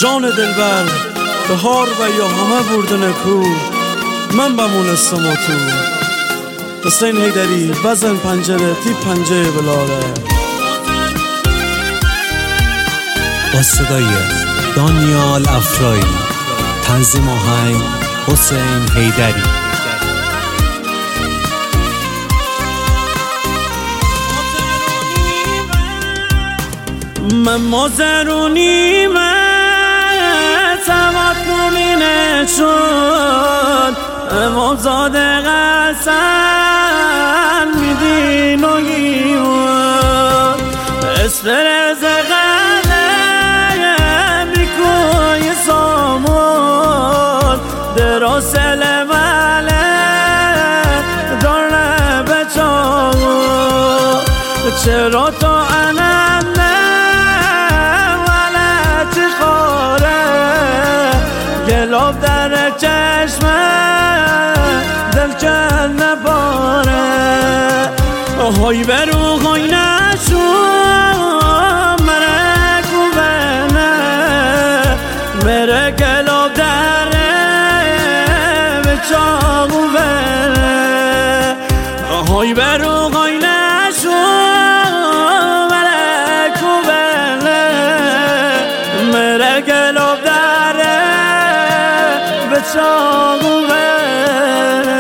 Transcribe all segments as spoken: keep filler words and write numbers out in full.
جان دلبر بهار و یا همه بردن کو من بمونستم و تو. حسین حیدری بزن پنجره تی پنجه بلاره. با صدای دانیال افرایی، تنظیم آهنگ حسین حیدری. من مازرونی من سمت نمینه شد امامزاد قسم میدین و گیون اسفر زغله بیکوی سامون دراسل مله داره بچاون چرا تو انم گلاب در چشمه دل کن نباره های برو های نشو مره کوبنه مره گلاب دره به چاقو بره های برو های نشو مره کوبنه مره گلاب دره چاقو بره.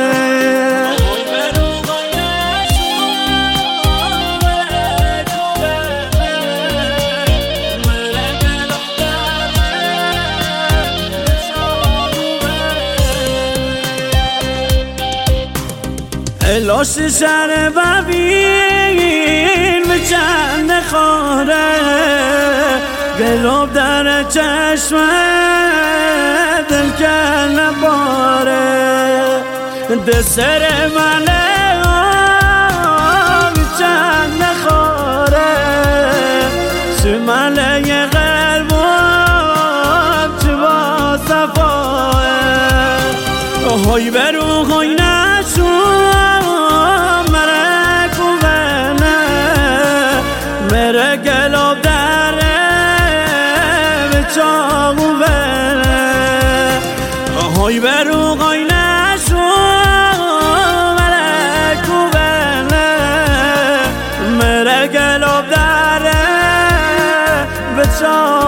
الاش شهر ببین به چند خاره گلاب در چشمه دل کن نباره دسر منه آبی چند نخواره سمله قلبم چه با صفاه های برو های نشو مره کوبنه مره گلاب دره به چاقو بره های برو های نشو مره کوبنه مره گلاب دره به چاقو